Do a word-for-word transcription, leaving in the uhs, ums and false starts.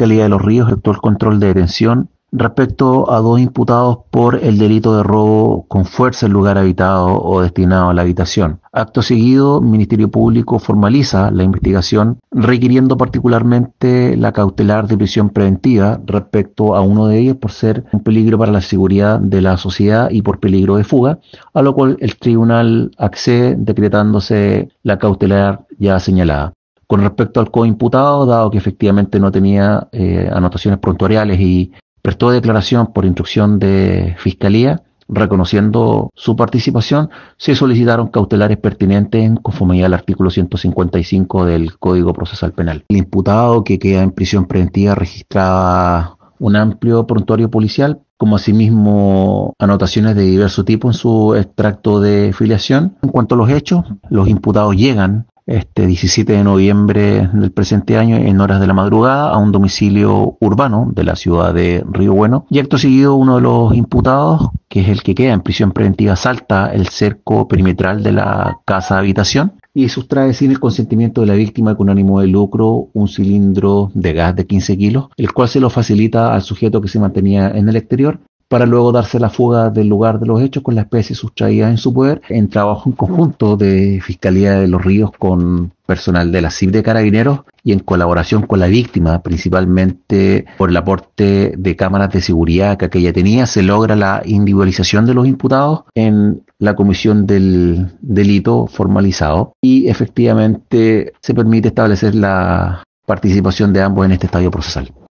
Fiscalía de Los Ríos efectuó el control de detención respecto a dos imputados por el delito de robo con fuerza en lugar habitado o destinado a la habitación. Acto seguido, el Ministerio Público formaliza la investigación requiriendo particularmente la cautelar de prisión preventiva respecto a uno de ellos por ser un peligro para la seguridad de la sociedad y por peligro de fuga, a lo cual el tribunal accede decretándose la cautelar ya señalada. Con respecto al coimputado, dado que efectivamente no tenía eh, anotaciones prontuariales y prestó declaración por instrucción de Fiscalía, reconociendo su participación, se solicitaron cautelares pertinentes en conformidad al artículo ciento cincuenta y cinco del Código Procesal Penal. El imputado que queda en prisión preventiva registraba un amplio prontuario policial, como asimismo anotaciones de diverso tipo en su extracto de filiación. En cuanto a los hechos, los imputados llegan este diecisiete de noviembre del presente año en horas de la madrugada a un domicilio urbano de la ciudad de Río Bueno, y acto seguido uno de los imputados, que es el que queda en prisión preventiva, salta el cerco perimetral de la casa habitación y sustrae sin el consentimiento de la víctima con ánimo de lucro un cilindro de gas de quince kilos, el cual se lo facilita al sujeto que se mantenía en el exterior, para luego darse la fuga del lugar de los hechos con la especie sustraída en su poder, en trabajo en conjunto de Fiscalía de Los Ríos con personal de la C I B de Carabineros y en colaboración con la víctima, principalmente por el aporte de cámaras de seguridad que aquella tenía, se logra la individualización de los imputados en la comisión del delito formalizado y efectivamente se permite establecer la participación de ambos en este estadio procesal.